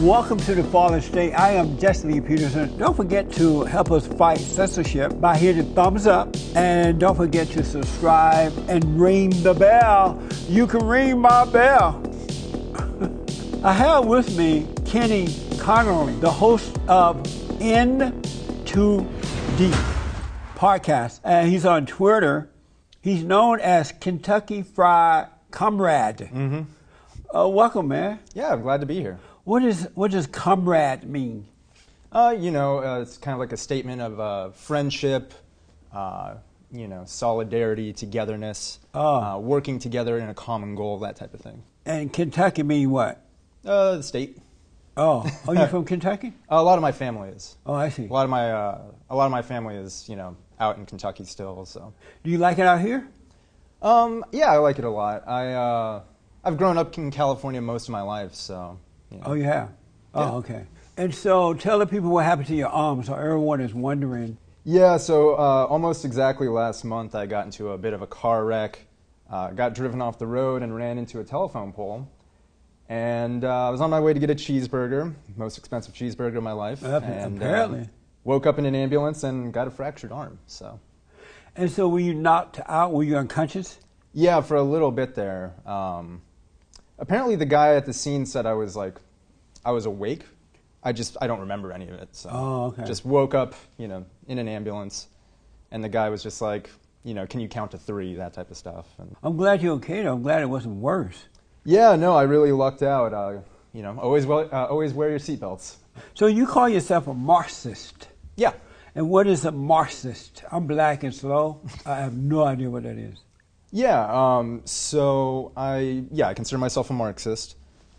Welcome to The Fallen State. I am Jesse Lee Peterson. Don't forget to help us fight censorship by hitting thumbs up. And don't forget to subscribe and ring the bell. You can ring my bell. I have with me Kenny Connerly, the host of N2D podcast. And he's on Twitter. He's known as Kentucky Fried Comrade. Mm-hmm. Welcome, man. Yeah, I'm glad to be here. What does comrade mean? It's kind of like a statement of friendship, solidarity, togetherness, working together in a common goal, that type of thing. And Kentucky mean what? The state. Oh, you from Kentucky? A lot of my family is. Oh, I see. A lot of my family is, out in Kentucky still. So. Do you like it out here? Yeah, I like it a lot. I've grown up in California most of my life, so. Oh, you have? Yeah. Oh, okay. And so tell the people what happened to your arm, so everyone is wondering. Yeah, so almost exactly last month I got into a bit of a car wreck, got driven off the road and ran into a telephone pole. And I was on my way to get a cheeseburger, most expensive cheeseburger of my life. And, apparently. Woke up in an ambulance and got a fractured arm, so. And so were you knocked out? Were you unconscious? Yeah, for a little bit there. Apparently the guy at the scene said I was awake. I don't remember any of it. So okay. Just woke up, in an ambulance, and the guy was just like, can you count to 3, that type of stuff. And I'm glad you're okay, though. I'm glad it wasn't worse. Yeah, no, I really lucked out. Always wear your seatbelts. So you call yourself a Marxist. Yeah. And what is a Marxist? I'm black and slow. I have no idea what that is. Yeah, I consider myself a Marxist.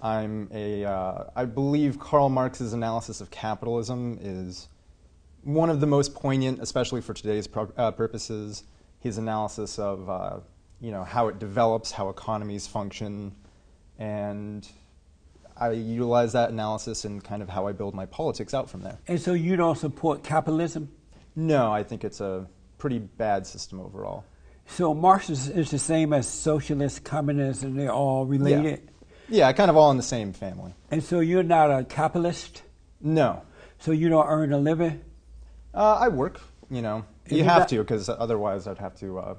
I believe Karl Marx's analysis of capitalism is one of the most poignant, especially for today's purposes. His analysis of, how it develops, how economies function, and I utilize that analysis in kind of how I build my politics out from there. And so you don't support capitalism? No, I think it's a pretty bad system overall. So Marxist is the same as socialist, communist, and they're all related? Yeah, kind of all in the same family. And so you're not a capitalist? No. So you don't earn a living? I work, You have to, because otherwise I'd have to,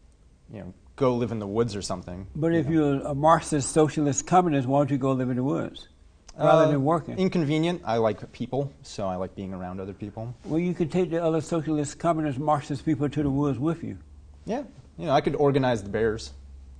go live in the woods or something. But if you're a Marxist, socialist, communist, why don't you go live in the woods rather than working? Inconvenient. I like people, so I like being around other people. Well, you could take the other socialist, communist, Marxist people to the woods with you. Yeah. I could organize the bears.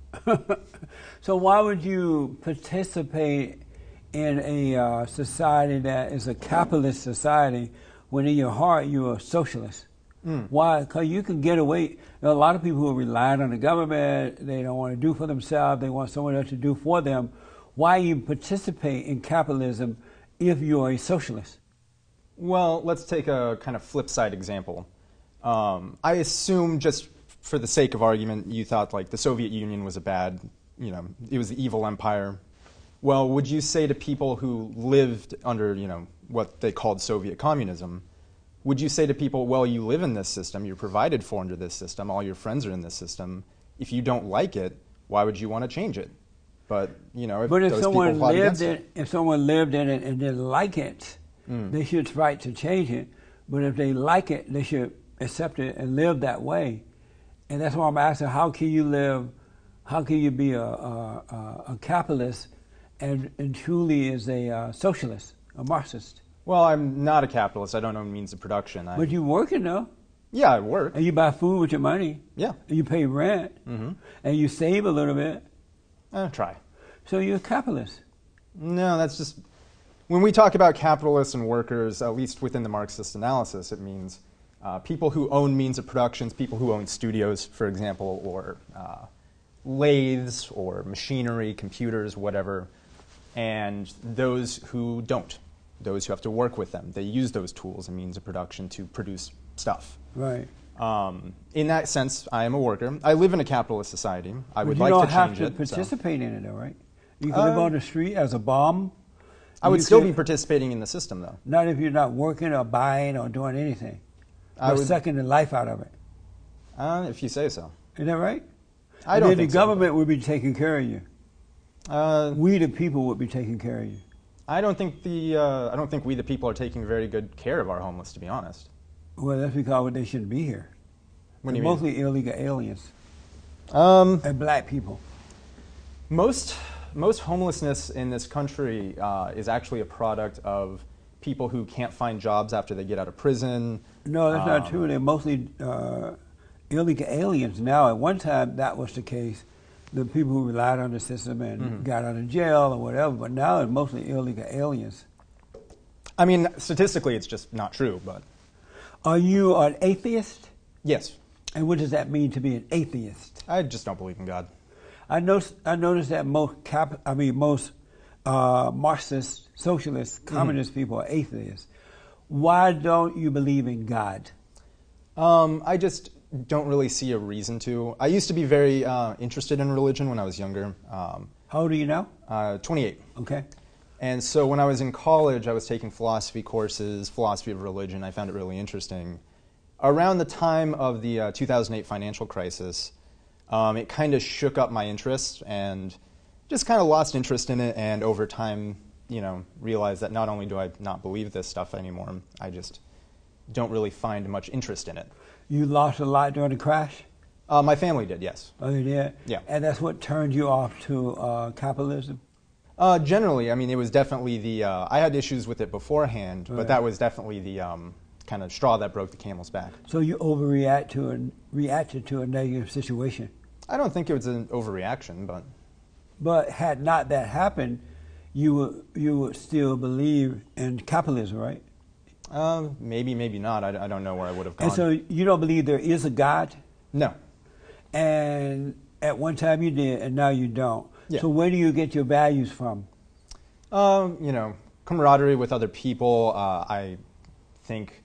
So why would you participate in a society that is a capitalist society when in your heart you're a socialist? Why? Because you can get away. There are a lot of people who rely on the government. They don't want to do for themselves. They want someone else to do for them. Why you participate in capitalism if you're a socialist? Well, let's take a kind of flip side example. I assume, just for the sake of argument, you thought like the Soviet Union was a bad, it was the evil empire. Well, would you say to people who lived under, what they called Soviet communism, would you say to people, well, you live in this system, you're provided for under this system, all your friends are in this system. If you don't like it, why would you want to change it? But, if someone lived in it and didn't like it, they should fight to change it. But if they like it, they should accept it and live that way. And that's why I'm asking, how can you be a capitalist and truly is a socialist, a Marxist? Well, I'm not a capitalist. I don't know means of production. But you're working, though. Yeah, I work. And you buy food with your money. Yeah. And you pay rent. Mm-hmm. And you save a little bit. Try. So you're a capitalist. No, that's just... When we talk about capitalists and workers, at least within the Marxist analysis, it means people who own means of production, people who own studios, for example, or lathes or machinery, computers, whatever, and those who don't. Those who have to work with them. They use those tools and means of production to produce stuff. Right. In that sense, I am a worker. I live in a capitalist society. I would like to change it. You don't have to participate in it, though, right? You can live on the street as a bum. I would still be participating in the system, though. Not if you're not working or buying or doing anything. Or sucking the life out of it. If you say so. Is that right? I don't think so. The government would be taking care of you. We, the people, would be taking care of you. I don't think we the people are taking very good care of our homeless, to be honest. Well, that's because they shouldn't be here. What do you Mostly illegal aliens mean? and black people. Most homelessness in this country is actually a product of people who can't find jobs after they get out of prison. No, that's not true. They're mostly illegal aliens now. At one time, that was the case. The people who relied on the system and got out of jail or whatever, but now it's mostly illegal aliens. I mean, statistically, it's just not true, but... Are you an atheist? Yes. And what does that mean to be an atheist? I just don't believe in God. I noticed that most Marxist, socialist, communist people are atheists. Why don't you believe in God? I just don't really see a reason to. I used to be very interested in religion when I was younger. How old are you now? 28. Okay. And so when I was in college, I was taking philosophy courses, philosophy of religion. I found it really interesting. Around the time of the 2008 financial crisis, it kind of shook up my interest and just kind of lost interest in it. And over time, realized that not only do I not believe this stuff anymore, I just don't really find much interest in it. You lost a lot during the crash? My family did, yes. Oh, you did? Yeah. And that's what turned you off to capitalism? Generally, I mean, it was definitely the... I had issues with it beforehand, but that was definitely the kind of straw that broke the camel's back. So you reacted to a negative situation? I don't think it was an overreaction, but... But had not that happened, you would still believe in capitalism, right? Maybe, maybe not. I don't know where I would have gone. And so you don't believe there is a God? No. And at one time you did, and now you don't. Yeah. So where do you get your values from? Camaraderie with other people. I think,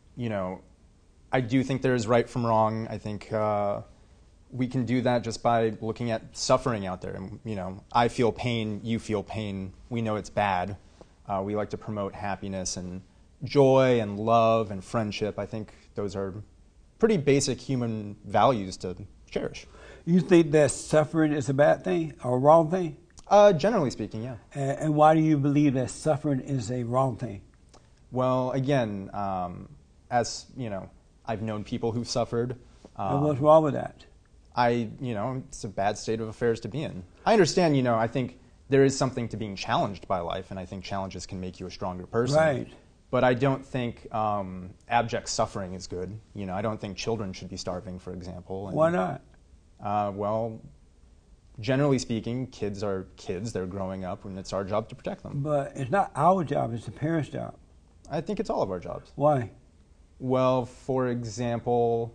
I do think there is right from wrong. I think we can do that just by looking at suffering out there. And, I feel pain, you feel pain. We know it's bad. We like to promote happiness and joy and love and friendship. I think those are pretty basic human values to cherish. You think that suffering is a bad thing or a wrong thing? Generally speaking, yeah. And why do you believe that suffering is a wrong thing? Well, again, as I've known people who've suffered. And what's wrong with that? It's a bad state of affairs to be in. I understand, I think there is something to being challenged by life, and I think challenges can make you a stronger person. Right. But I don't think abject suffering is good. I don't think children should be starving, for example. And, why not? Well, generally speaking, kids are kids. They're growing up, and it's our job to protect them. But it's not our job. It's the parents' job. I think it's all of our jobs. Why? Well, for example,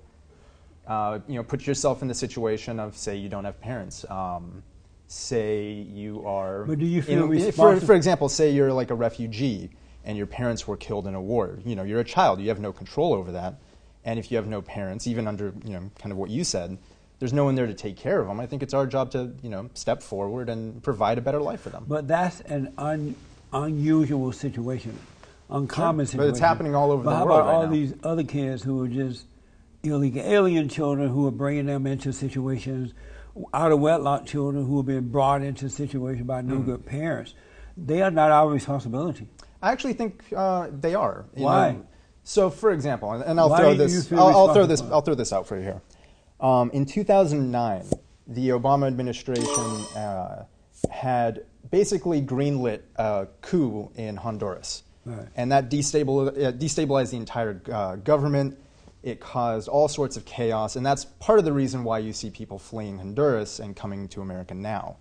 put yourself in the situation of, say, you don't have parents. Say you are... But do you feel responsible? For example, say you're like a refugee and your parents were killed in a war. You're a child. You have no control over that. And if you have no parents, even under, kind of what you said, there's no one there to take care of them. I think it's our job to, step forward and provide a better life for them. But that's an unusual situation, uncommon situation. But it's happening all over the world right now. How about all now? these other kids who are just illegal alien children who are bringing them into situations, out of wedlock children who have been brought into situations by no good parents? They are not our responsibility. I actually think they are. Why? So, for example, and I'll throw this out for you here. In 2009, the Obama administration had basically greenlit a coup in Honduras, right. And that destabilized the entire government. It caused all sorts of chaos, and that's part of the reason why you see people fleeing Honduras and coming to America now.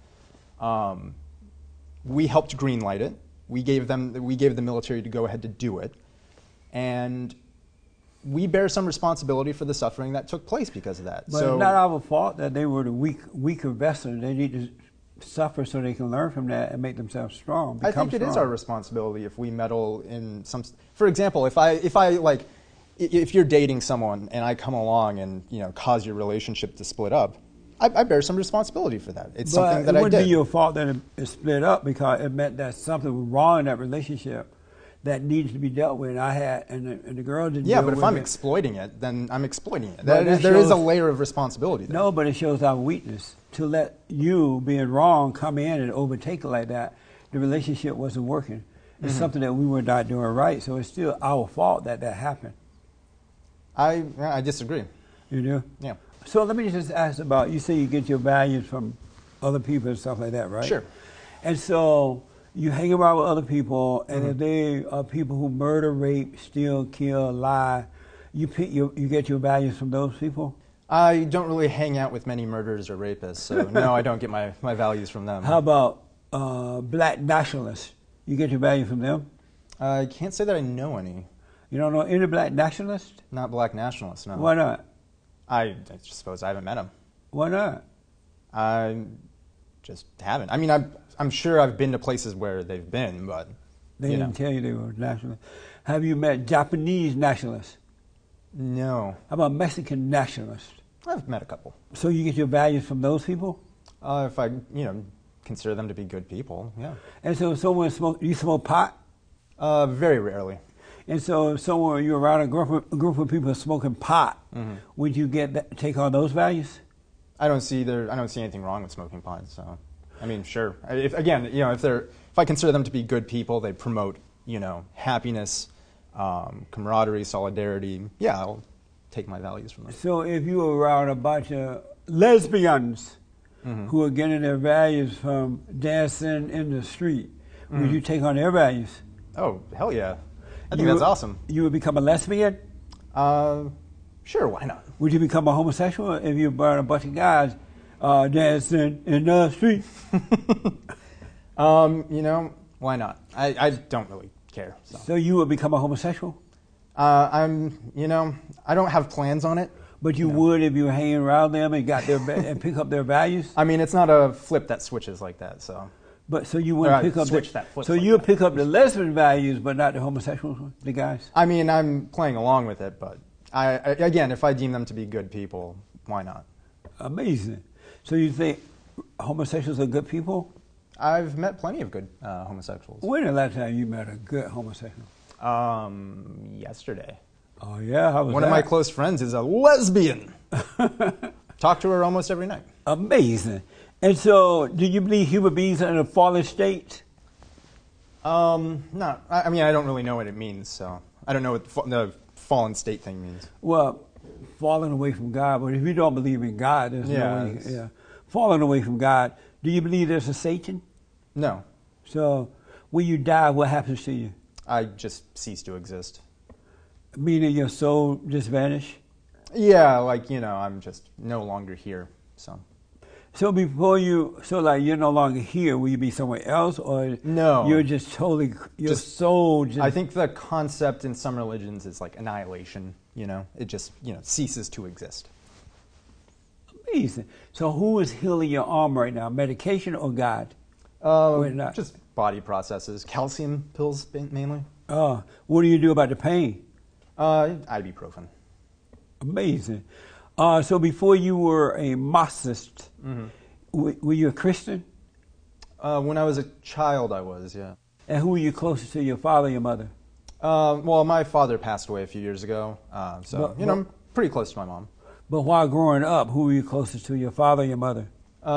We helped greenlight it. We gave the military to go ahead to do it, and we bear some responsibility for the suffering that took place because of that. But it's not our fault that they were the weaker vessel. They need to suffer so they can learn from that and make themselves strong. I think it is our responsibility if we meddle in some. For example, if you're dating someone and I come along and cause your relationship to split up, I bear some responsibility for that. It's something that I did. But it wouldn't be your fault that it split up because it meant that something was wrong in that relationship that needs to be dealt with. And the girl didn't. Yeah, but if I'm exploiting it, then I'm exploiting it. There is a layer of responsibility there. No, but it shows our weakness to let you being wrong come in and overtake it like that. The relationship wasn't working. It's something that we were not doing right, so it's still our fault that happened. I disagree. You know? Yeah. So let me just ask about, you say you get your values from other people and stuff like that, right? Sure. And so you hang around with other people, and if they are people who murder, rape, steal, kill, lie, you get your values from those people? I don't really hang out with many murderers or rapists, so no, I don't get my values from them. How about black nationalists? You get your values from them? I can't say that I know any. You don't know any black nationalists? Not black nationalists, no. Why not? I suppose I haven't met them. Why not? I just haven't. I mean, I'm sure I've been to places where they've been, but They didn't tell you they were nationalists. Have you met Japanese nationalists? No. How about Mexican nationalists? I've met a couple. So you get your values from those people? If I, consider them to be good people, yeah. And so if someone you smoke pot? Very rarely. And so if you're around a group of people smoking pot, would you take on those values? I don't see anything wrong with smoking pot. So, I mean, sure. If I consider them to be good people, they promote, happiness, camaraderie, solidarity. Yeah, I'll take my values from them. So if you were around a bunch of lesbians who are getting their values from dancing in the street, would you take on their values? Oh, hell yeah. I think that's awesome. You would become a lesbian? Sure, why not? Would you become a homosexual if you brought a bunch of guys dancing in the street? Why not? I don't really care. So you would become a homosexual? I don't have plans on it. But you would if you were hanging around them and got and pick up their values? I mean, it's not a flip that switches like that, so. But so you wouldn't pick up you'll pick up the lesbian values, but not the homosexual, the guys. I mean, I'm playing along with it, but again, if I deem them to be good people, why not? Amazing. So you think homosexuals are good people? I've met plenty of good homosexuals. When the last time you met a good homosexual? Yesterday. Oh yeah, how was One that? of my close friends is a lesbian. Talk to her almost every night. Amazing. And so, do you believe human beings are in a fallen state? No. I mean, I don't really know what it means, so I don't know what the fallen state thing means. Well, falling away from God. But if you don't believe in God, there's no way. Yeah. Falling away from God. Do you believe there's a Satan? No. So, when you die, what happens to you? I just cease to exist. Meaning your soul just vanish? Yeah, I'm just no longer here. So you're no longer here, will you be somewhere else, or no? You're just totally soul. I think the concept in some religions is like annihilation. It just ceases to exist. Amazing. So who is healing your arm right now? Medication or God? Just body processes, calcium pills mainly. What do you do about the pain? Ibuprofen. Amazing. So before you were a Marxist, were you a Christian? When I was a child, I was, yeah. And who were you closest to, your father or your mother? Well, my father passed away a few years ago, I'm pretty close to my mom. But while growing up, who were you closest to, your father or your mother?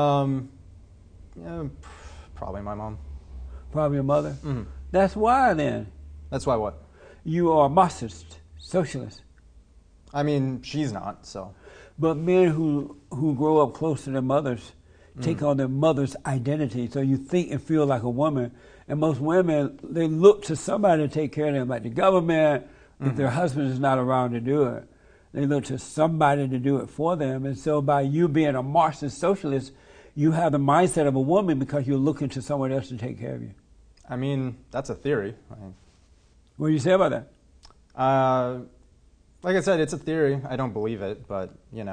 Probably my mom. Probably your mother? Mm-hmm. That's why then. That's why what? You are Marxist, socialist. I mean, she's not, so. But men who grow up close to their mothers take on their mother's identity. So you think and feel like a woman. And most women, they look to somebody to take care of them, like the government, if their husband is not around to do it. They look to somebody to do it for them. And so by you being a Marxist socialist, you have the mindset of a woman because you're looking to someone else to take care of you. I mean, that's a theory. What do you say about that? Like I said, it's a theory. I don't believe it, but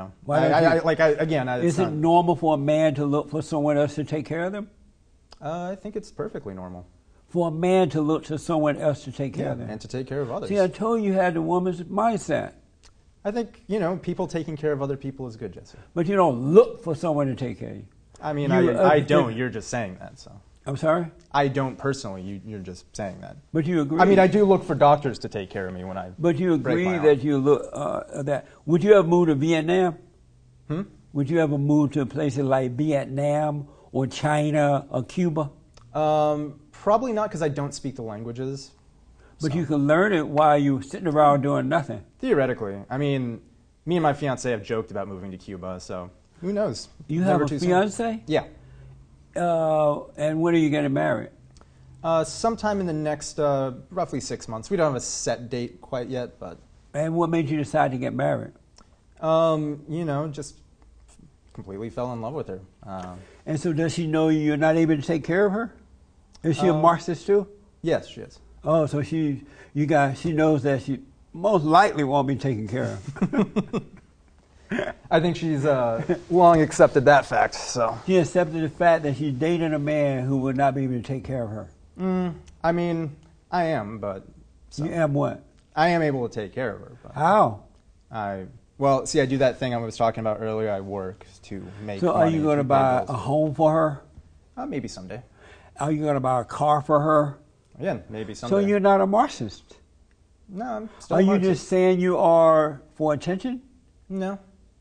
Is it normal for a man to look for someone else to take care of them? I think it's perfectly normal. For a man to look to someone else to take care of them. And to take care of others. See, I told you had the woman's mindset. I think, people taking care of other people is good, Jesse. But you don't look for someone to take care of you. I mean, I don't. You're just saying that, so. I'm sorry? I don't personally. You're just saying that. But you agree. I mean, I do look for doctors to take care of me when I. But you agree that you look that. Would you ever move to Vietnam? Would you ever move to places like Vietnam or China or Cuba? Probably not, because I don't speak the languages. But So. you can learn it while you're sitting around doing nothing. Theoretically. I mean, me and my fiance have joked about moving to Cuba, so who knows? You Never have a too soon. fiance? Yeah. And when are you getting married? Sometime in the next roughly 6 months. We don't have a set date quite yet, but And what made you decide to get married? just completely fell in love with her. And so does she know you're not able to take care of her? Is she a Marxist too? Yes, she is. Oh, so she knows that she most likely won't be taken care of. I think she's long accepted that fact. So She accepted the fact that she's dating a man who would not be able to take care of her. I mean, I am, but You am what? I am able to take care of her. But How? I do that thing I was talking about earlier. I work to make. So are you going to buy a bills. home for her? Maybe someday. Are you going to buy a car for her? Again, maybe someday. So you're not a Marxist. No, I'm still Are you Marxist. just saying you are for attention? No.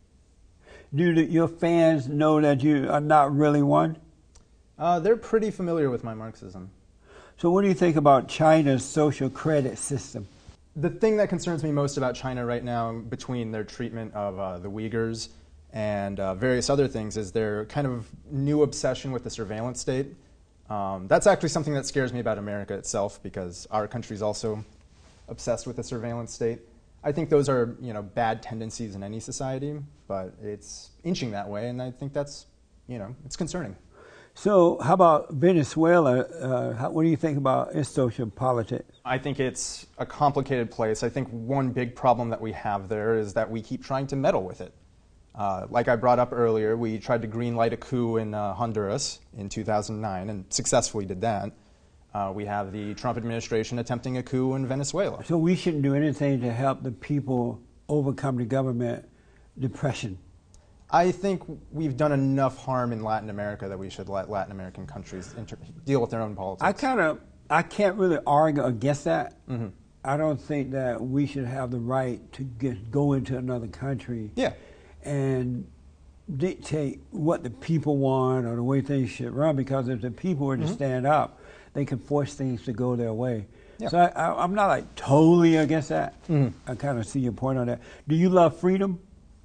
Do your fans know that you are not really one? They're pretty familiar with my Marxism. So what do you think about China's social credit system? The thing that concerns me most about China right now, between their treatment of the Uyghurs and various other things, is their kind of new obsession with the surveillance state. That's actually something that scares me about America itself, because our country's also obsessed with the surveillance state. I think those are bad tendencies in any society, but it's inching that way, and I think that's it's concerning. So how about Venezuela? What do you think about its social politics? I think it's a complicated place. I think one big problem that we have there is that we keep trying to meddle with it. Like I brought up earlier, we tried to greenlight a coup in Honduras in 2009 and successfully did that. We have the Trump administration attempting a coup in Venezuela. So we shouldn't do anything to help the people overcome the government depression. I think we've done enough harm in Latin America that we should let Latin American countries deal with their own politics. I can't really argue against that. Mm-hmm. I don't think that we should have the right to go into another country and dictate what the people want or the way things should run, because if the people were to stand up, they can force things to go their way. Yeah. So I'm not like totally against that. I kind of see your point on that. Do you love freedom?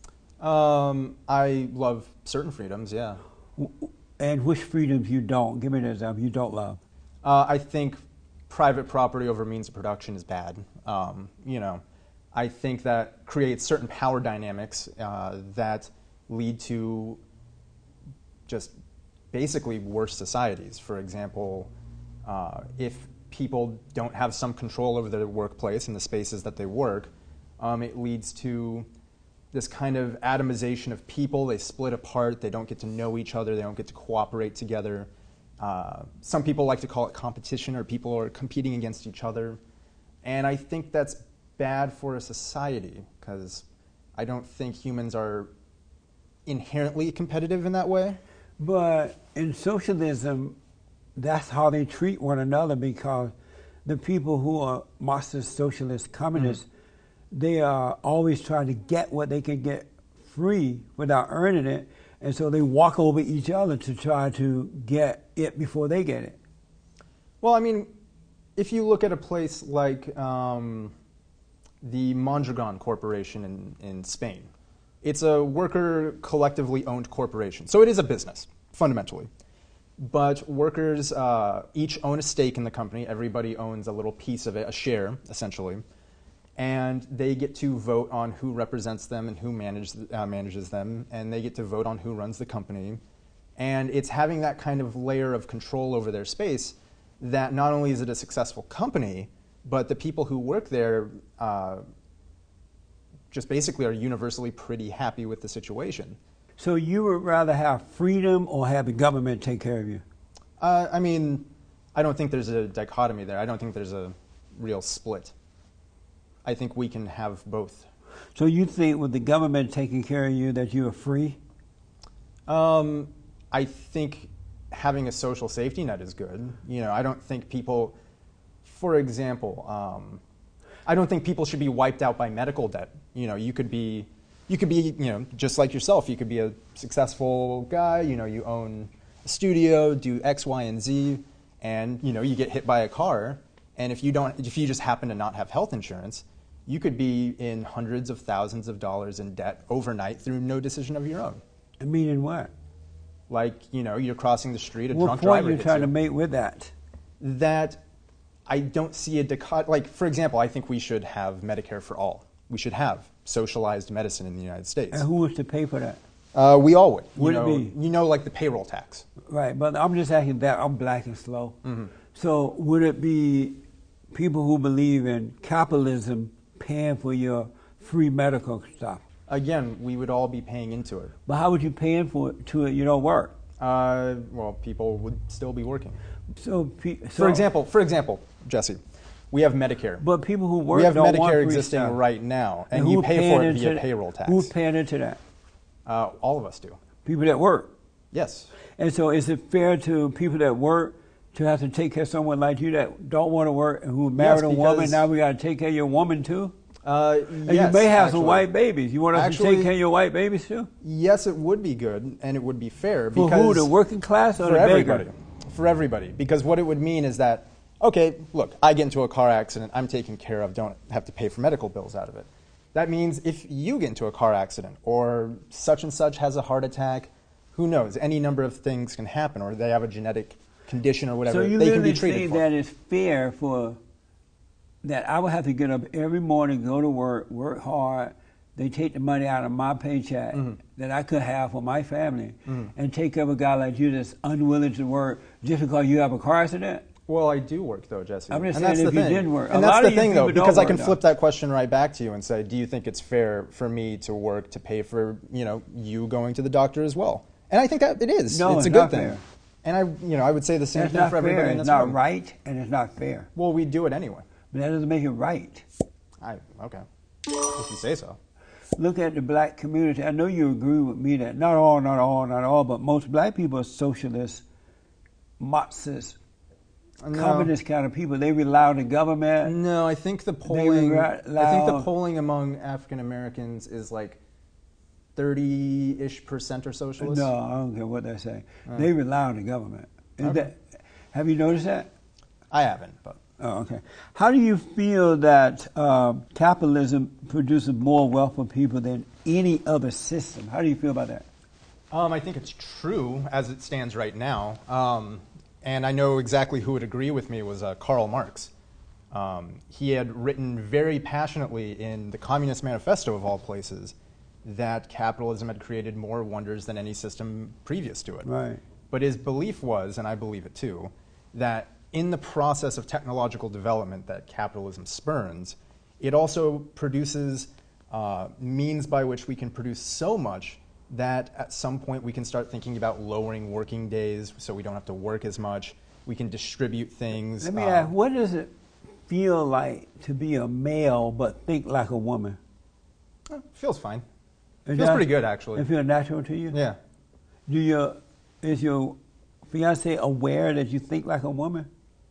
I love certain freedoms, yeah. And which freedoms you don't? Give me an example you don't love. I think private property over means of production is bad. I think that creates certain power dynamics that lead to just basically worse societies. For example, if people don't have some control over their workplace and the spaces that they work, it leads to this kind of atomization of people. They split apart, they don't get to know each other, they don't get to cooperate together. Some people like to call it competition, or people are competing against each other. And I think that's bad for a society, because I don't think humans are inherently competitive in that way. But in socialism, that's how they treat one another, because the people who are Marxist, socialist, communists, they are always trying to get what they can get free without earning it, and so they walk over each other to try to get it before they get it. Well, I mean, if you look at a place like the Mondragon Corporation in Spain, it's a worker collectively owned corporation. So it is a business, fundamentally. But workers each own a stake in the company. Everybody owns a little piece of it, a share, essentially. And they get to vote on who represents them and who manages them, and they get to vote on who runs the company. And it's having that kind of layer of control over their space that not only is it a successful company, but the people who work there just basically are universally pretty happy with the situation. So you would rather have freedom or have the government take care of you? I mean, I don't think there's a dichotomy there. I don't think there's a real split. I think we can have both. So you think with the government taking care of you that you are free? I think having a social safety net is good. I don't think people, for example, I don't think people should be wiped out by medical debt. You could be, just like yourself. You could be a successful guy. You own a studio, do X, Y, and Z, and you get hit by a car, and if you just happen to not have health insurance, you could be in hundreds of thousands of dollars in debt overnight through no decision of your own. Meaning what? Like, you're crossing the street, a what drunk point driver you're hits trying you. to make with that? That I don't see a dichotomy. Like, for example, I think we should have Medicare for all. We should have socialized medicine in the United States. And who was to pay for that? We all would. Would it be? Like the payroll tax. Right, but I'm just asking that. I'm black and slow. Mm-hmm. So would it be people who believe in capitalism paying for your free medical stuff? Again, we would all be paying into it. But how would you pay in for it to it? You don't work. Well, people would still be working. So for example, Jesse, we have Medicare. But people who work we have don't want Medicare free existing stuff. right now, and you pay for it via payroll tax. Who's paying into that? All of us do. People that work. Yes. And so is it fair to people that work to have to take care of someone like you that don't want to work and who married a woman? Now we got to take care of your woman too? And yes, you may have actually. some white babies. You want us to take care of your white babies too? Yes, it would be good, and it would be fair. For because who, the working class or for the everybody. beggar? For everybody. Because what it would mean is that, okay, look, I get into a car accident, I'm taken care of, don't have to pay for medical bills out of it. That means if you get into a car accident, or such and such has a heart attack, who knows, any number of things can happen, or they have a genetic condition or whatever, So you they can be literally treated say for. that it's fair for that I would have to get up every morning, go to work hard. They take the money out of my paycheck that I could have for my family and take care of a guy like you that's unwilling to work just because you have a car accident? Well, I do work, though, Jesse. I'm just and saying that's if the you thing. didn't work. And A lot that's of the you thing, though, people don't because I can work, flip that question right back to you and say, do you think it's fair for me to work to pay for, you going to the doctor as well? And I think that it is. No, it's a it's good not thing. fair. And I would say the same That's thing not for everybody fair. in It's this not room. right, and it's not fair. Well, we do it anyway. But that doesn't make it right. Okay. If you say so. Look at the black community. I know you agree with me that not all, but most black people are socialists, Marxists, communist kind of people. They rely on the government. No, I think the polling among African Americans is like 30-ish% are socialists. No, I don't care what they say. They rely on the government. Have you noticed that? I haven't, but. Oh, okay. How do you feel that capitalism produces more wealth for people than any other system? How do you feel about that? I think it's true as it stands right now. And I know exactly who would agree with me was Karl Marx. He had written very passionately in the Communist Manifesto, of all places, that capitalism had created more wonders than any system previous to it. Right. But his belief was, and I believe it too, that in the process of technological development that capitalism spurns, it also produces means by which we can produce so much that at some point we can start thinking about lowering working days so we don't have to work as much. We can distribute things. Let me ask, what does it feel like to be a male but think like a woman? Feels fine. Feels pretty good, actually. It feels natural to you? Yeah. Is your fiance aware that you think like a woman?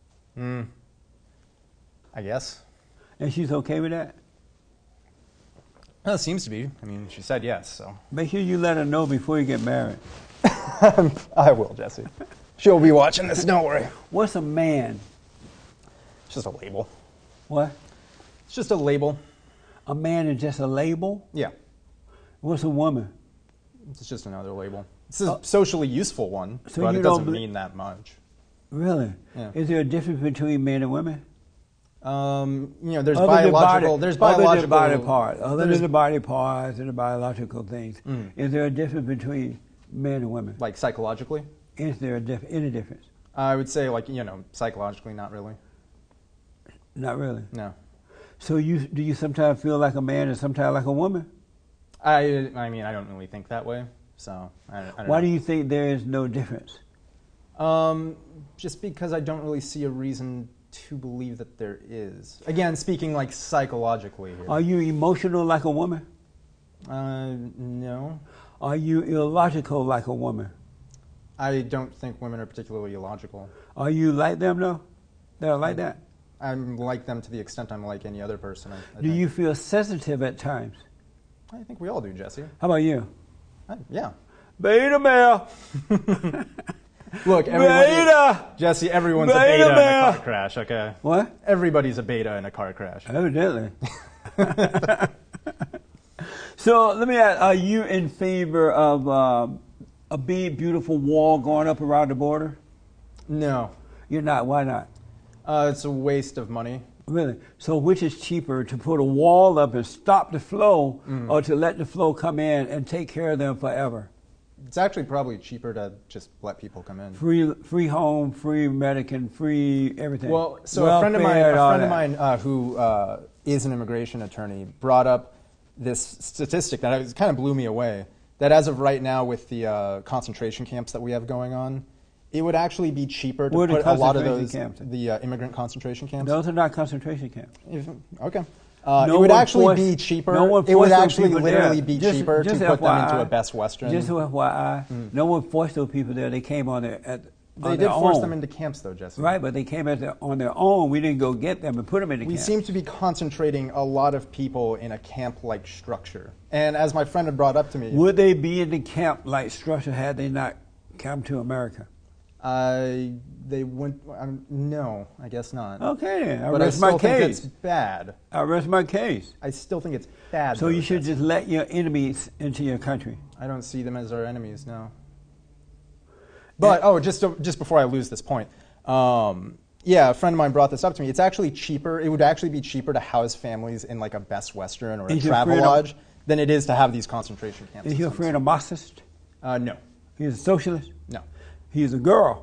I guess. And she's okay with that? Well, it seems to be. I mean, she said yes, so. Make sure you let her know before you get married. I will, Jesse. She'll be watching this, don't worry. What's a man? It's just a label. What? It's just a label. A man is just a label? Yeah. What's a woman? It's just another label. It's a socially useful one, So but you it don't doesn't mean that much. Really? Yeah. Is there a difference between men and women? There's Other biological. than There's Other than biological. the body parts. Other than the body parts and the biological things. Is there a difference between men and women? Like psychologically? Is there any difference? I would say, psychologically, not really. Not really. No. So do you sometimes feel like a man and sometimes like a woman? I mean, I don't really think that way. So I don't Why know. do you think there is no difference? Just because I don't really see a reason to believe that there is. Again, speaking like psychologically here. Are you emotional like a woman? No. Are you illogical like a woman? I don't think women are particularly illogical. Are you like them though? They're like that? I'm like them to the extent I'm like any other person. I Do think. you feel sensitive at times? I think we all do, Jesse. How about you? Yeah. Beta male. Look, everybody, Beta! Jesse, everyone's a Beta beta in a male. car crash, okay? What? Everybody's a beta in a car crash. Evidently. So let me ask, are you in favor of a big, beautiful wall going up around the border? No. You're not. Why not? It's a waste of money. Really? So which is cheaper, to put a wall up and stop the flow, or to let the flow come in and take care of them forever? It's actually probably cheaper to just let people come in. Free home, free medicine, free everything. Well, so a friend of mine who is an immigration attorney brought up this statistic that kind of blew me away, that as of right now with the concentration camps that we have going on, it would actually be cheaper to What are put the a lot of concentration those, camps? the immigrant concentration camps. Those are not concentration camps. Okay. No it would one actually forced- be cheaper. no one It would forced those actually people literally there. be Just- cheaper just to put them FYI. into a Best Western. Just FYI, no one forced those people there. They came on their They did force them into camps, though, Jesse. Right, but they came on their own. We didn't go get them and put them in the We camp. seem to be concentrating a lot of people in a camp-like structure. And as my friend had brought up to me, Would they be in the camp-like structure had they not come to America? they went. No, I guess not. Okay, then. I But I rest my still think case. it's bad. I rest my case. I still think it's bad. So though, you should Jesse. just let your enemies into your country. I don't see them as our enemies, no. But just before I lose this point, yeah, a friend of mine brought this up to me. It's actually cheaper. It would actually be cheaper to house families in like a Best Western or a Is your travel friend lodge than it is to have these concentration camps. Is your friend a Marxist? No, He's a socialist? no, He's a girl?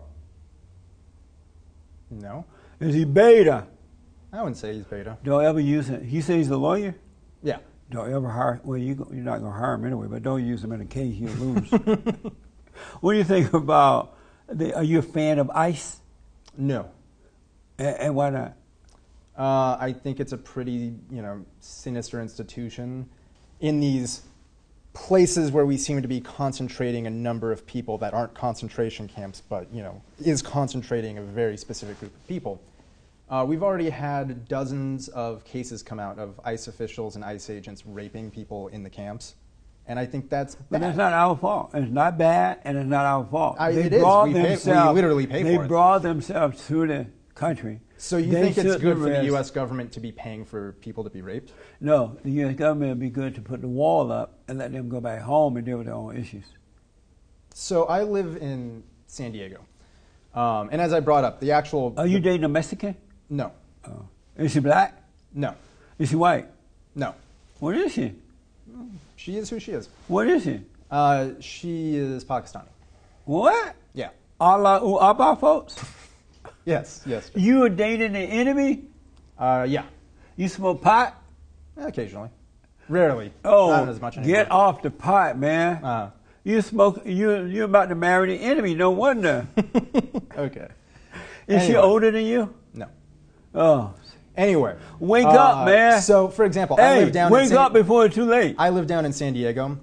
no. Is he beta? I wouldn't say he's beta. Don't ever use it. He says he's a lawyer? Yeah. Don't ever hire. Well, you're not going to hire him anyway, but don't use him in a case you'll lose. What do you think about? Are you a fan of ICE? No. And why not? I think it's a pretty, sinister institution in these places where we seem to be concentrating a number of people that aren't concentration camps, but, is concentrating a very specific group of people. We've already had dozens of cases come out of ICE officials and ICE agents raping people in the camps, and I think that's bad. But that's not our fault. It's not bad, and it's not our fault. It is. We literally pay for it. They brought themselves to the country. So you think it's good for the U.S. government to be paying for people to be raped? No, the U.S. government would be good to put the wall up and let them go back home and deal with their own issues. So I live in San Diego, and as I brought up, the actual... Are you dating a Mexican? No. Oh. Is she black? No. Is she white? No. What is she? She is who she is. What is she? She is Pakistani. What? Yeah. Allah Abba folks? Yes. You are dating an enemy? Yeah. You smoke pot? Occasionally. Rarely. Oh, Not as much anymore. get off the pot, man. You smoke. You're about to marry the enemy. No wonder. Okay. Is she older than you? No. Oh. Anyway. Wake up, man. So, for example, I live down wake up before it's too late. I live down in San Diego.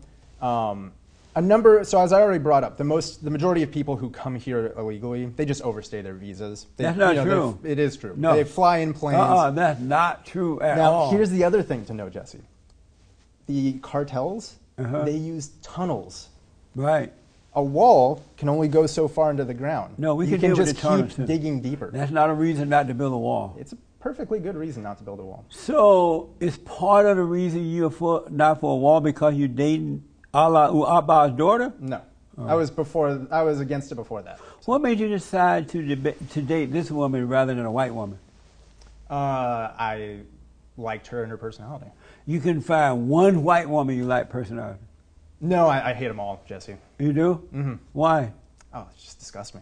So as I already brought up, the majority of people who come here illegally, they just overstay their visas. That's not true. It is true. No. They fly in planes. That's not true at Now, all. here's the other thing to know, Jesse. The cartels, they use tunnels. Right. A wall can only go so far into the ground. No, we you can can deal with just the tunnels, keep too. digging deeper. That's not a reason not to build a wall. It's a perfectly good reason not to build a wall. So, is part of the reason you're not for a wall because you're dating Allah Abba's daughter? No. I was against it before that. What made you decide to date this woman rather than a white woman? I liked her and her personality. You can find one white woman you like personality. No, I hate them all, Jesse. You do? Mm-hmm. Why? Oh, it just disgusts me.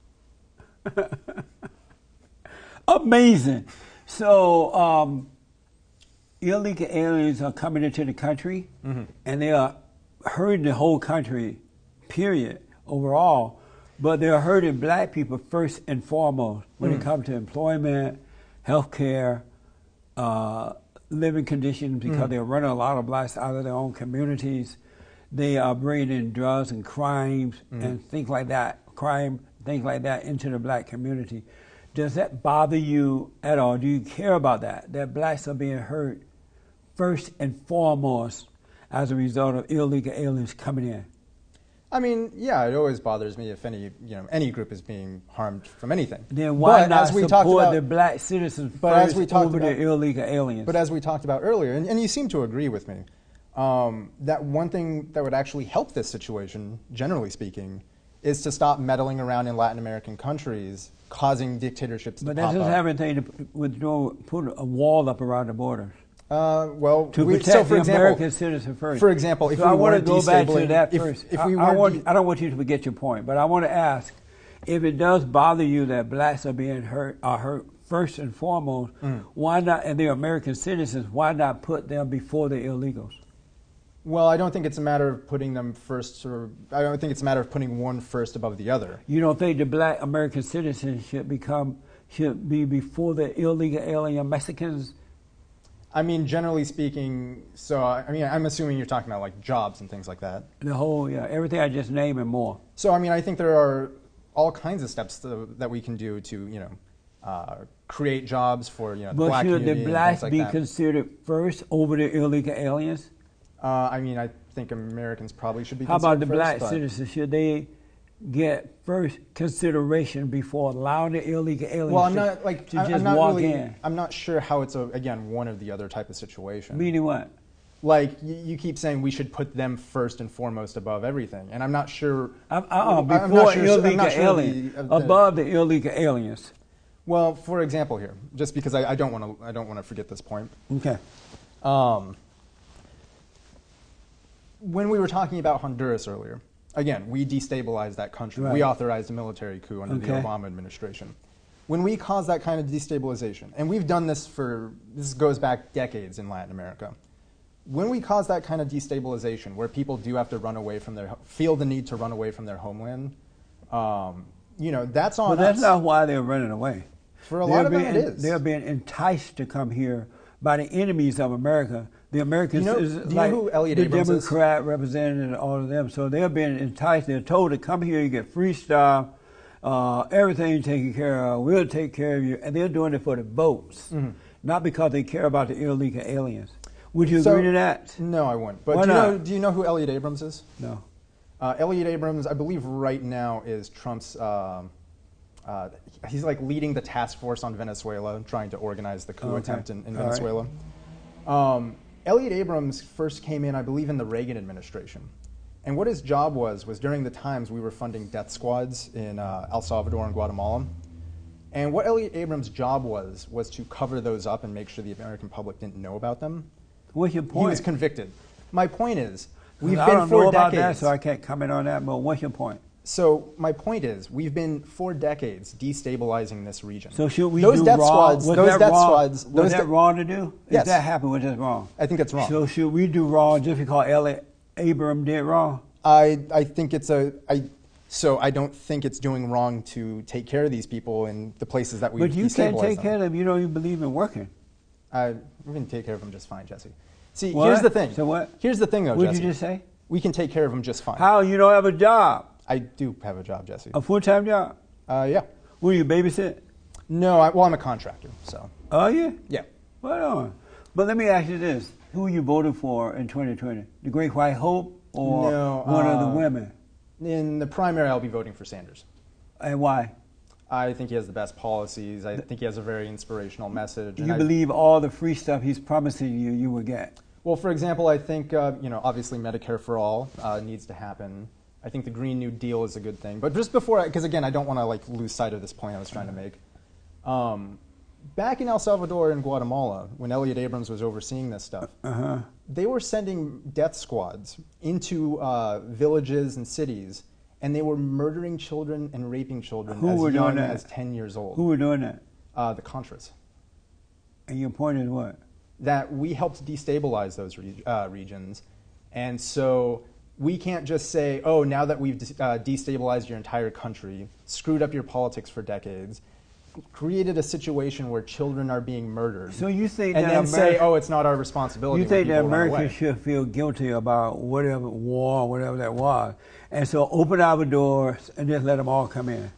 Amazing. So, illegal aliens are coming into the country, and they are hurting the whole country, period, overall. But they're hurting black people first and foremost when it comes to employment, health care, living conditions, because they're running a lot of blacks out of their own communities. They are bringing in drugs and crimes and things like that, into the black community. Does that bother you at all? Do you care about that blacks are being hurt first and foremost as a result of illegal aliens coming in? I mean, yeah, it always bothers me if any group is being harmed from anything. Then why But not as we support talked about, the black citizens but as first we talked over about, the illegal aliens? But as we talked about earlier, and you seem to agree with me, that one thing that would actually help this situation, generally speaking, is to stop meddling around in Latin American countries, causing dictatorships to But pop that doesn't up. have anything to put a wall up around the borders. Well, To protect so for the example, American citizen first. For example, if so we I want to weren't go back to destabling- that if- first. if we I weren't don't want you to forget your point, but I want to ask if it does bother you that blacks are being hurt first and foremost. Why not? And they're American citizens. Why not put them before the illegals? Well, I don't think it's a matter of putting them first, or I don't think it's a matter of putting one first above the other. You don't think the black American citizens should be before the illegal alien Mexicans? I mean, generally speaking, so I mean, I'm assuming you're talking about like jobs and things like that. The whole, yeah, everything I just named and more. So I mean, I think there are all kinds of steps that we can do to create jobs for the But black should community the blacks and be things like that. considered first over the illegal aliens? I mean, I think Americans probably should be. How about the considered black first, but- citizens? Should they get first consideration before allowing the illegal aliens Well, I'm not like to just I'm not walk really. in? I'm not sure how it's again one or the other type of situation. Meaning what? Like you keep saying we should put them first and foremost above everything, and I'm not sure. Before not sure- I'm illegal not sure aliens, the- above the illegal aliens. Well, for example, here, just because I don't want to forget this point. Okay. When we were talking about Honduras earlier, again, we destabilized that country. Right. We authorized a military coup under the Okay. Obama administration. When we cause that kind of destabilization, and we've done this this goes back decades in Latin America. When we cause that kind of destabilization, where people do have to feel the need to run away from their homeland, that's on But that's us. not why they're running away. For a lot of them, it is. They're being enticed to come here by the enemies of America. The Americans, Do you know who Elliot the Abrams is? Democrat representative and all of them. So they're being enticed. They're told to come here, you get free stuff, everything taken care of. We'll take care of you. And they're doing it for the votes, not because they care about the illegal aliens. Would you agree to that? No, I wouldn't. But Why not? do you know who Elliot Abrams is? No. Elliot Abrams, I believe right now is Trump's, he's like leading the task force on Venezuela, trying to organize the coup attempt in All Venezuela. Elliot Abrams first came in, I believe, in the Reagan administration. And what his job was during the times we were funding death squads in El Salvador and Guatemala. And what Elliot Abrams' job was to cover those up and make sure the American public didn't know about them. What's your He point? was convicted. My point is, we've I been don't for know about decades. that, so I can't comment on that. But what's your point? So my point is, we've been for decades destabilizing this region. So should we those do death wrong? squads? Was Those that death wrong? squads. Was Those that wrong to do? Yes. If that happened, was that wrong? I think that's wrong. So should we do wrong just because Elliot Abrams did wrong? I think it's So I don't think it's doing wrong to take care of these people in the places that we. But you can't take care them. of them. You don't even believe in working. We can take care of them just fine, Jesse. See, What? here's the thing. So what? Here's the thing, though, What Jesse. did you just say? We can take care of them just fine. How? You don't have a job? I do have a job, Jesse. A full-time job? Yeah. Will you babysit? No, I'm a contractor, so. Oh, yeah? Yeah. Right on. But let me ask you this. Who you voted for in 2020? The Great White Hope or No, one of the women? In the primary, I'll be voting for Sanders. And why? I think he has the best policies. I think he has a very inspirational message. You believe all the free stuff he's promising you will get? Well, for example, I think, obviously Medicare for all needs to happen. I think the Green New Deal is a good thing. But just before, because again, I don't want to lose sight of this point I was trying to make. Back in El Salvador and Guatemala, when Elliot Abrams was overseeing this stuff, they were sending death squads into villages and cities, and they were murdering children and raping children as young as 10 years old. Who were doing that? The Contras. And your point is what? That we helped destabilize those regions. And so we can't just say, oh, now that we've destabilized your entire country, screwed up your politics for decades, created a situation where children are being murdered. So you think and that then say, oh, it's not our responsibility. You think when that people run away. Americans should feel guilty about whatever war, whatever that was, and so open our doors and just let them all come in?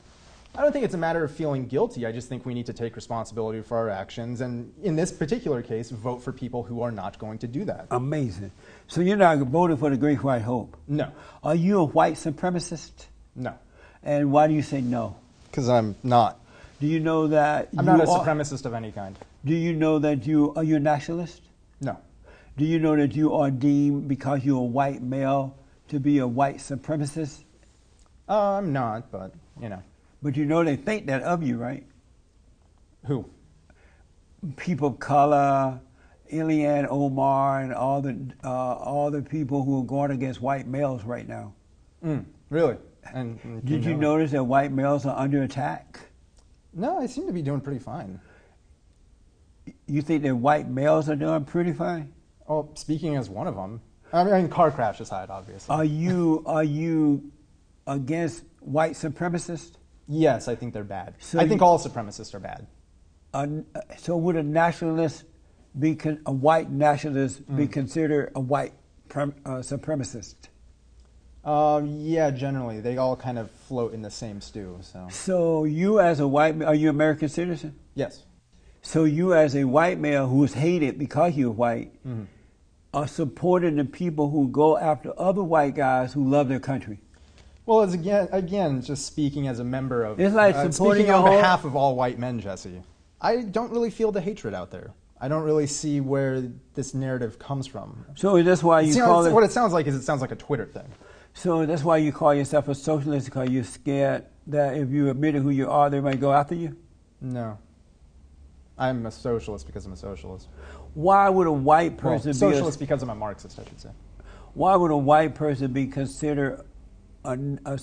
I don't think it's a matter of feeling guilty. I just think we need to take responsibility for our actions, and in this particular case, vote for people who are not going to do that. Amazing. So you're not voting for the Great White Hope? No. Are you a white supremacist? No. And why do you say no? Because I'm not. Do you know that I'm not a supremacist of any kind. Do you know that you are you a nationalist? No. Do you know that you are deemed, because you're a white male, to be a white supremacist? I'm not, but, you know. But you know they think that of you, right? Who? People of color, Ilhan Omar, and all the people who are going against white males right now. Really? And Did you notice that white males are under attack? No, I seem to be doing pretty fine. You think that white males are doing pretty fine? Oh, speaking as one of them. I mean, car crash aside, obviously. Are you against white supremacists? Yes, I think they're bad. So I think all supremacists are bad. So would a nationalist a white nationalist be considered a white supremacist? Yeah, generally. They all kind of float in the same stew. So you as a white male, are you an American citizen? Yes. So you as a white male who is hated because you're white are supporting the people who go after other white guys who love their country. Well, as again, just speaking as a member of... It's like supporting speaking on behalf of all white men, Jesse, I don't really feel the hatred out there. I don't really see where this narrative comes from. So that's why you call it... What it sounds like is it sounds like a Twitter thing. So that's why you call yourself a socialist, because you're scared that if you admit who you are, they might go after you? No. I'm a socialist because I'm a socialist. Why would a white person socialist because I'm a Marxist, I should say. Why would a white person be considered a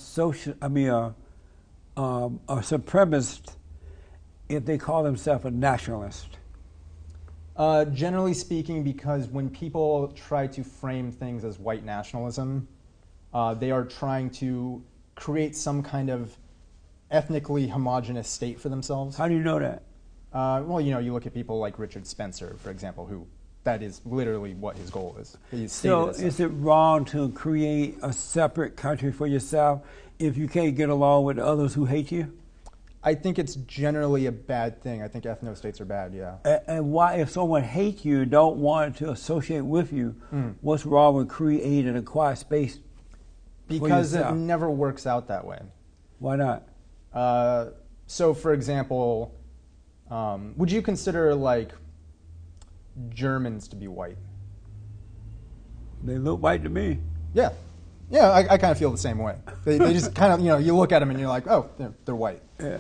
supremacist if they call themselves a nationalist? Generally speaking, because when people try to frame things as white nationalism, they are trying to create some kind of ethnically homogenous state for themselves. How do you know that? Well, you know, you look at people like Richard Spencer, for example, who that is literally what his goal is. So is it wrong to create a separate country for yourself if you can't get along with others who hate you? I think it's generally a bad thing. I think ethno-states are bad, yeah. And why, if someone hates you, don't want to associate with you, what's wrong with creating a quiet space because for it never works out that way. Why not? So, for example, would you consider, like, Germans to be white? They look white to me. Yeah. Yeah, I kind of feel the same way. They just kind of, you know, you look at them and you're like, oh, they're white. Yeah.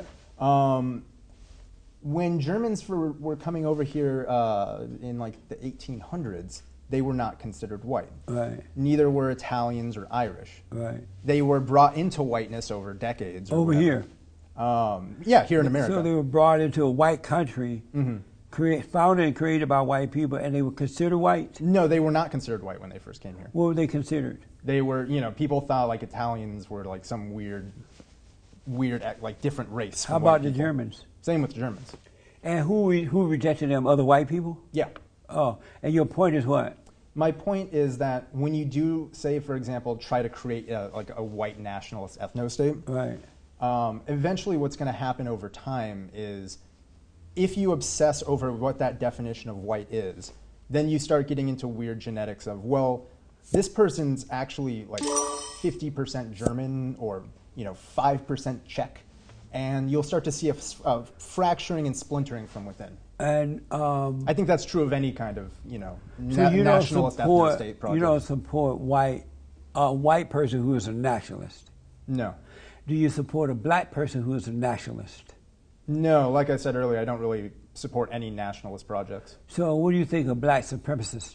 When Germans were coming over here in, like, the 1800s, they were not considered white. Right. Neither were Italians or Irish. Right. They were brought into whiteness over decades. Over here? Yeah, here in America. So they were brought into a white country, founded and created by white people, and they were considered white? No, they were not considered white when they first came here. What were they considered? They were, you know, people thought like Italians were like some weird, like different race. How about the Germans? Same with the Germans. And who rejected them? Other white people? Yeah. Oh, and your point is what? My point is that when you do, say, for example, try to create like a white nationalist ethno-state, right. Eventually what's going to happen over time is if you obsess over what that definition of white is, then you start getting into weird genetics of, well, this person's actually like 50% German or, you know, 5% Czech, and you'll start to see a fracturing and splintering from within. And I think that's true of any kind of, you know, so you nationalist ethno-state project. You don't support a white person who is a nationalist? No. Do you support a black person who is a nationalist? No, like I said earlier, I don't really support any nationalist projects. So what do you think of black supremacists?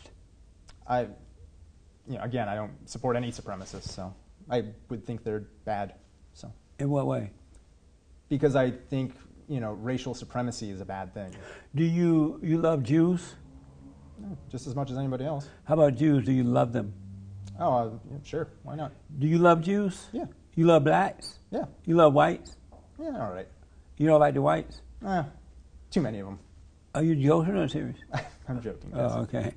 Again, I don't support any supremacists, so I would think they're bad. So. In what way? Because I think, you know, racial supremacy is a bad thing. Do you love Jews? No, just as much as anybody else. How about Jews? Do you love them? Oh, yeah, sure. Why not? Do you love Jews? Yeah. You love blacks? Yeah. You love whites? Yeah, all right. You don't like the whites? Too many of them. Are you joking or serious? I'm joking. Oh, okay.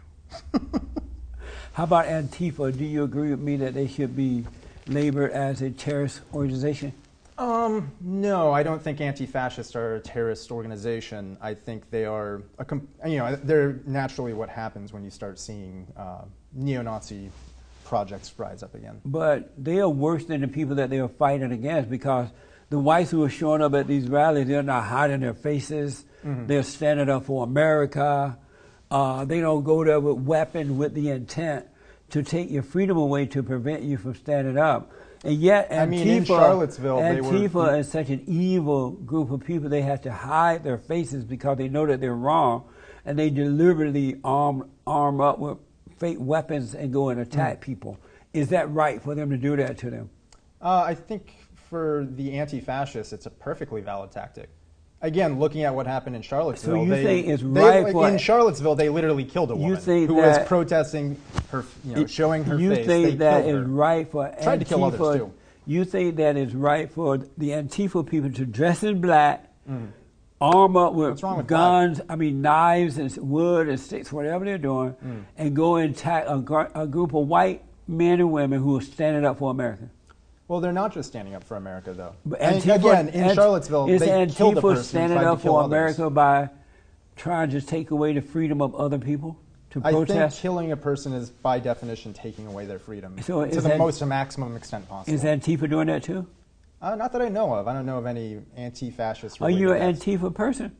How about Antifa? Do you agree with me that they should be labeled as a terrorist organization? No, I don't think anti-fascists are a terrorist organization. I think they are, they're naturally what happens when you start seeing neo-Nazi projects rise up again. But they are worse than the people that they are fighting against, because the whites who are showing up at these rallies, they're not hiding their faces. Mm-hmm. They're standing up for America. They don't go there with weapons with the intent to take your freedom away to prevent you from standing up. And yet, Antifa, in Charlottesville, Antifa is such an evil group of people. They have to hide their faces because they know that they're wrong, and they deliberately arm up with fake weapons and go and attack people. Is that right for them to do that to them? I think for the anti-fascists, it's a perfectly valid tactic. Again, looking at what happened in Charlottesville, so you think it's right in Charlottesville they literally killed a woman who was protesting her, showing her face. You think that is right for Antifa? Tried to kill others too. You think that is right for the Antifa people to dress in black, arm up with guns, knives and wood and sticks, whatever they're doing, and go and attack a group of white men and women who are standing up for America? Well, they're not just standing up for America, though. But again, in Charlottesville, they killed a person. Is Antifa standing up for America by trying to take away the freedom of other people to protest? I think killing a person is, by definition, taking away their freedom to the maximum extent possible. Is Antifa doing that too? Not that I know of. I don't know of any anti-fascist. Are you an Antifa person?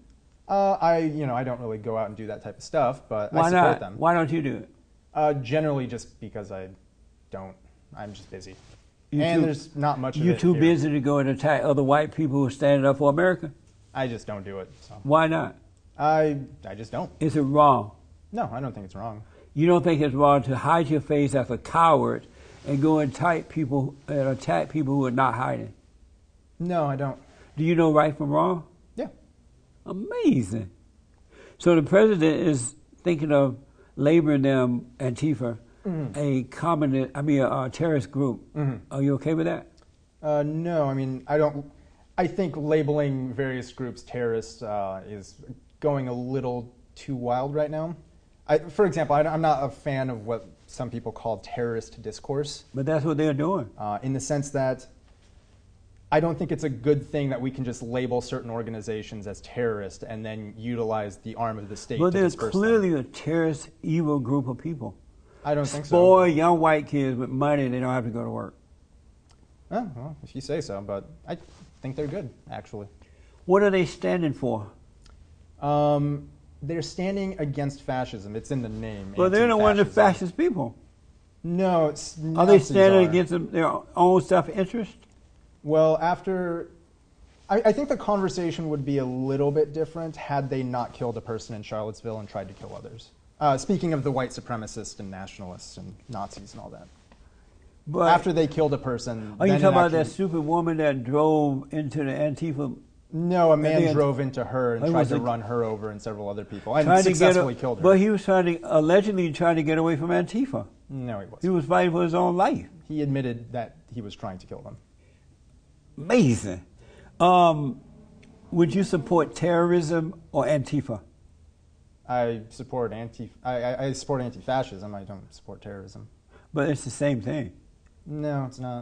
I don't really go out and do that type of stuff, but I support them. Why don't you do it? Generally, just because I don't. I'm just busy. There's not much of it. You're too busy to go and attack other white people who are standing up for America? I just don't do it. So. Why not? I just don't. Is it wrong? No, I don't think it's wrong. You don't think it's wrong to hide your face as a coward and go and attack people who are not hiding? No, I don't. Do you know right from wrong? Yeah. Amazing. So the president is thinking of labeling them, Antifa, a terrorist group. Mm-hmm. Are you okay with that? No, I don't. I think labeling various groups terrorists is going a little too wild right now. For example, I'm not a fan of what some people call terrorist discourse. But that's what they're doing. In the sense that I don't think it's a good thing that we can just label certain organizations as terrorist and then utilize the arm of the state to disperse them. But they're clearly a terrorist, evil group of people. I don't think so. Spoil young white kids with money and they don't have to go to work. Oh, well, if you say so, but I think they're good, actually. What are they standing for? They're standing against fascism. It's in the name. Well, they're not one of the fascist people. No, it's not. Are they standing against their own self-interest? Well, I think the conversation would be a little bit different had they not killed a person in Charlottesville and tried to kill others. Speaking of the white supremacists and nationalists and Nazis and all that. But after they killed a person... Are you talking about that stupid woman that drove into the Antifa... No, a man drove into her and tried to run her over and several other people and successfully killed her. But he was allegedly trying to get away from Antifa. No, he wasn't. He was fighting for his own life. He admitted that he was trying to kill them. Amazing. Would you support terrorism or Antifa? I support anti-fascism. I don't support terrorism. But it's the same thing. No, it's not.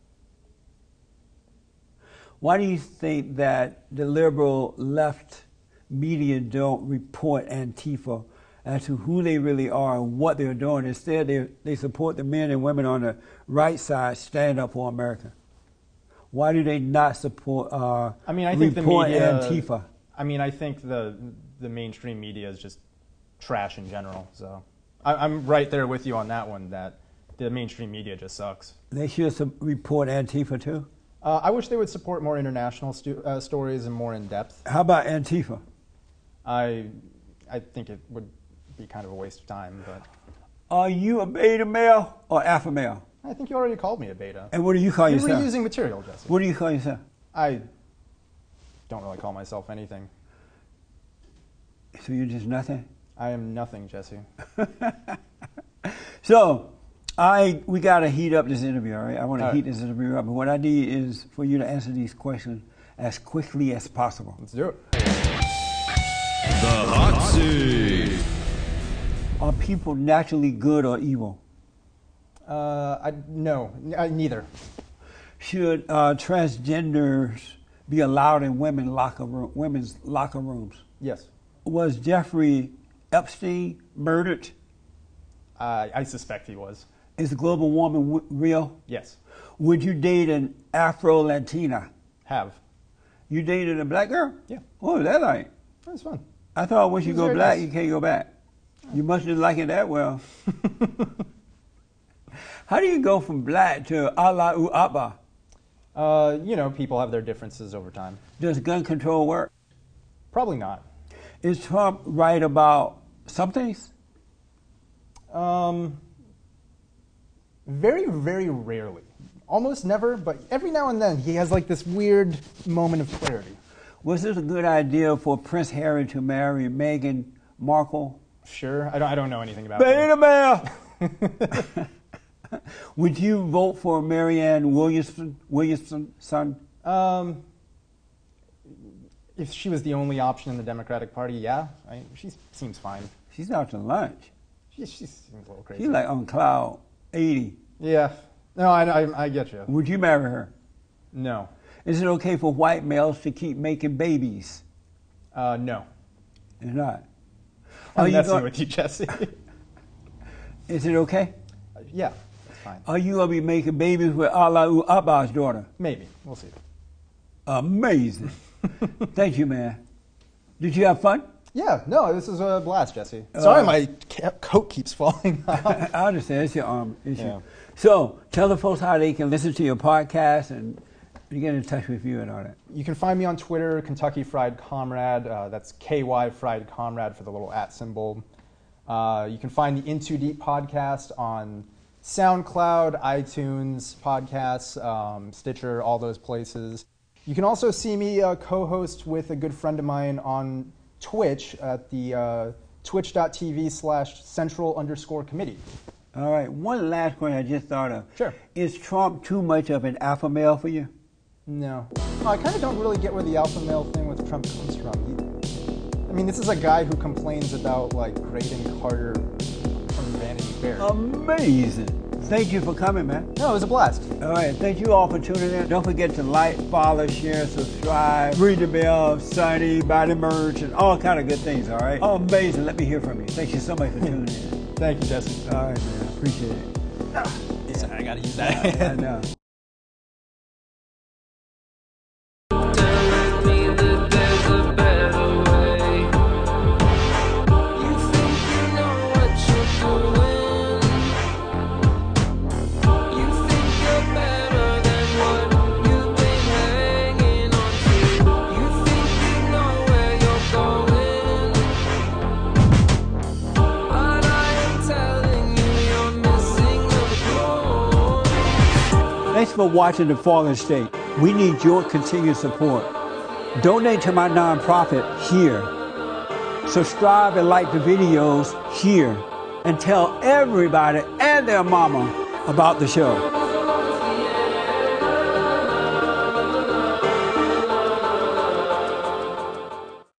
Why do you think that the liberal left media don't report Antifa as to who they really are and what they're doing? Instead, they support the men and women on the right side stand up for America. Why do they not support I think report the media, Antifa? I think the mainstream media is just trash in general. So I'm right there with you on that one, that the mainstream media just sucks. They should report Antifa too? I wish they would support more international stories and more in depth. How about Antifa? I think it would be kind of a waste of time. But are you a beta male or alpha male? I think you already called me a beta. And what do you call yourself? You're reusing material, Jesse. What do you call yourself? I don't really call myself anything. So you're just nothing? I am nothing, Jesse. So, we got to heat up this interview, all right? I want to heat this interview up. But what I need is for you to answer these questions as quickly as possible. Let's do it. The Hot Seat. Are people naturally good or evil? No, neither. Should transgenders be allowed in women's locker rooms? Yes. Was Jeffrey Epstein murdered? I suspect he was. Is global warming real? Yes. Would you date an Afro-Latina? Have. You dated a black girl? Yeah. What was that like? That's fun. I thought once you It was go very black, nice. you can't go back. You must not like it that well. How do you go from black to Allahu Akbar? People have their differences over time. Does gun control work? Probably not. Is Trump right about some things? Very, very rarely. Almost never, but every now and then he has like this weird moment of clarity. Was this a good idea for Prince Harry to marry Meghan Markle? Sure. I don't know anything about Beta that. male! Would you vote for Marianne Williamson? If she was the only option in the Democratic Party, yeah. She seems fine. She's out to lunch. She seems a little crazy. She's like on cloud 80. Yeah. No, I get you. Would you marry her? No. Is it okay for white males to keep making babies? No. It's not. I'm messing with you, Jesse. Is it okay? Yeah, that's fine. Are you going to be making babies with Allahu Akbar's daughter? Maybe. We'll see. Amazing. Thank you, man. Did you have fun? Yeah, no, this is a blast, Jesse. Sorry my coat keeps falling off. I understand. It's your arm issue. Yeah. So tell the folks how they can listen to your podcast and get in touch with you and all that. You can find me on Twitter, Kentucky Fried Comrade. That's KY Fried Comrade for the little @ symbol. You can find the In Too Deep podcast on SoundCloud, iTunes, podcasts, Stitcher, all those places. You can also see me co-host with a good friend of mine on Twitch at the twitch.tv/central_committee. All right. One last question I just thought of. Sure. Is Trump too much of an alpha male for you? No. I kind of don't really get where the alpha male thing with Trump comes from. This is a guy who complains about, like, Graydon Carter from Vanity Fair. Amazing. Thank you for coming, man. No, it was a blast. All right. Thank you all for tuning in. Don't forget to like, follow, share, subscribe, ring the bell, Sunny, buy the merch, and all kind of good things, all right? Amazing. Let me hear from you. Thank you so much for tuning in. Thank you, Jesse. All right, man. Appreciate it. Yeah, I got to use that. I know. Thanks for watching The Fallen State. We need your continued support. Donate to my nonprofit here. Subscribe and like the videos here. And tell everybody and their mama about the show.